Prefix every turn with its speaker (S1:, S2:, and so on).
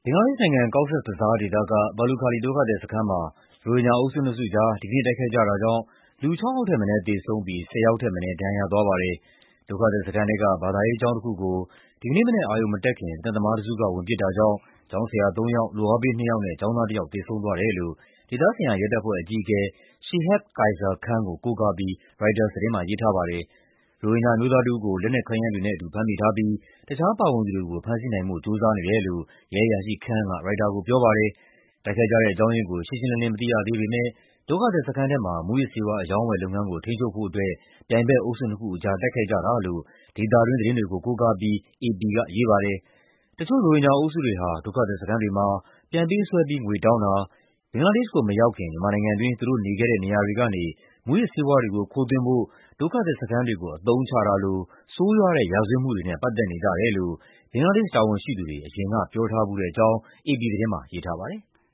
S1: ဘင်္ဂလားဒေ့ရှ်နိုင်ငံ၊ Cox's Bazar ဒေသက ဘာလူခါလီဒုက္ခသည်စခန်းမှာ ရိုဟင်ဂျာအုပ်စုနှစ်စုကြား ဒီကနေ့တိုက်ခိုက်ကြတာကြောင့် လူ 6 ယောက်ထက်မနည်းသေဆုံးပြီး 10 ယောက်ထက်မနည်း ဒဏ်ရာရသွားပါတယ်။ ဒုက္ခသည်စခန်းထဲက ဘာသာရေးကျောင်းတခုကို ဒီကနေ့မနက် အရုဏ်မတက်ခင် သေနတ်သမားတစုက ဝင်ပစ်တာကြောင့် ကျောင်းဆရာ 3 ယောက်၊ လုပ်အားပေး 2 ယောက်နဲ့ ကျောင်းသားတယောက် သေဆုံးသွားတယ်လို့ ဒေသဆိုင်ရာရဲတပ်ဖွဲ့အကြီးအကဲ Shihab Kaiser Khan ကို ကိုးကားပြီး ရိုက်တာသတင်းမှာ ရေးထားပါတယ်။ ရိုဟင်ဂျာအမျိုးသားတဦးကို လက်နက်ခဲယမ်းတွေနဲ့အတူ ဖမ်းမိထားပြီး တခြားပါဝင်သူတွေကို ဖမ်းဆီးနိုင်ဖို့ ကြိုးစားနေတယ်လို့ ရဲအရာရှိ Khan က ရိုက်တာကိုပြောပါတယ်။ တိုက်ခိုက်ကြတဲ့အကြောင်းရင်းကို ရှင်းရှင်းလင်းလင်း မသိရသေးပေမယ့် ဒုက္ခသည်စခန်းထဲမှာ မူးယစ်ဆေးဝါး အရောင်းအဝယ်လုပ်ငန်းကို ထိန်းချုပ်ဖို့အတွက် ပြိုင်ဘက်အုပ်စုနှစ်ခုအကြား တိုက်ခိုက်ကြတာလို့ ဒေသတွင်းသတင်းတွေကို ကိုးကားပြီး အေပီကရေးပါတယ်။ တချို့ ရိုဟင်ဂျာအုပ်စုတွေဟာ ဒုက္ခသည်စခန်းတွေမှာ ပြန်ပေးဆွဲပြီး ငွေတောင်းတာ၊ ဘင်္ဂလားဒေ့ရှ်ကိုမရောက်ခင် မြန်မာနိုင်ငံတွင်း သူတို့နေခဲ့တဲ့နေရာတွေကနေ မူးယစ်ဆေးဝါးတွေကို ခိုးသွင်းဖို့ ဒုက္ခသည်စခန်းတွေကို အသုံးချတာလို ဆိုးရွားတဲ့ ရာဇဝတ်မှုတွေနဲ့ ပတ်သက်နေကြတယ်လို့ ဘင်္ဂလားဒေ့ရှ်တာဝန်ရှိသူတွေ အရင်ကပြောထားဖူးတဲ့အကြောင်း အေပီသတင်းမှာ ရေးထားပါတယ်။